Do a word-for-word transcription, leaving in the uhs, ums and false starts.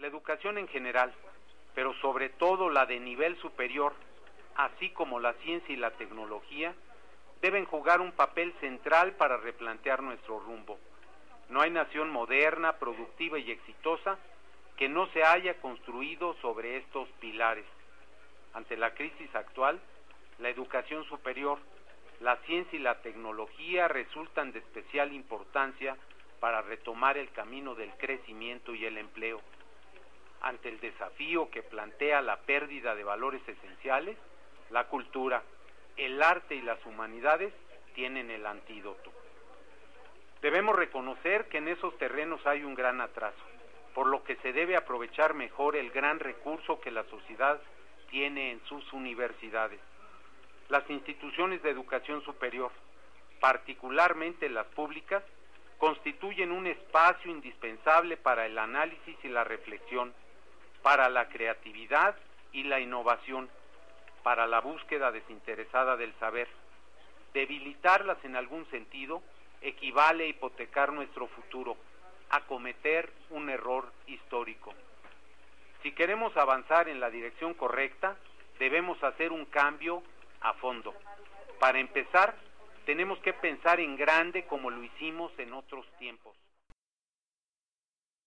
La educación en general, pero sobre todo la de nivel superior, así como la ciencia y la tecnología, deben jugar un papel central para replantear nuestro rumbo. No hay nación moderna, productiva y exitosa que no se haya construido sobre estos pilares. Ante la crisis actual, la educación superior, la ciencia y la tecnología resultan de especial importancia para retomar el camino del crecimiento y el empleo. Ante el desafío que plantea la pérdida de valores esenciales, la cultura, el arte y las humanidades tienen el antídoto. Debemos reconocer que en esos terrenos hay un gran atraso, por lo que se debe aprovechar mejor el gran recurso que la sociedad tiene en sus universidades. Las instituciones de educación superior, particularmente las públicas, constituyen un espacio indispensable para el análisis y la reflexión, para la creatividad y la innovación, para la búsqueda desinteresada del saber. Debilitarlas en algún sentido equivale a hipotecar nuestro futuro, a cometer un error histórico. Si queremos avanzar en la dirección correcta, debemos hacer un cambio a fondo. Para empezar, tenemos que pensar en grande como lo hicimos en otros tiempos.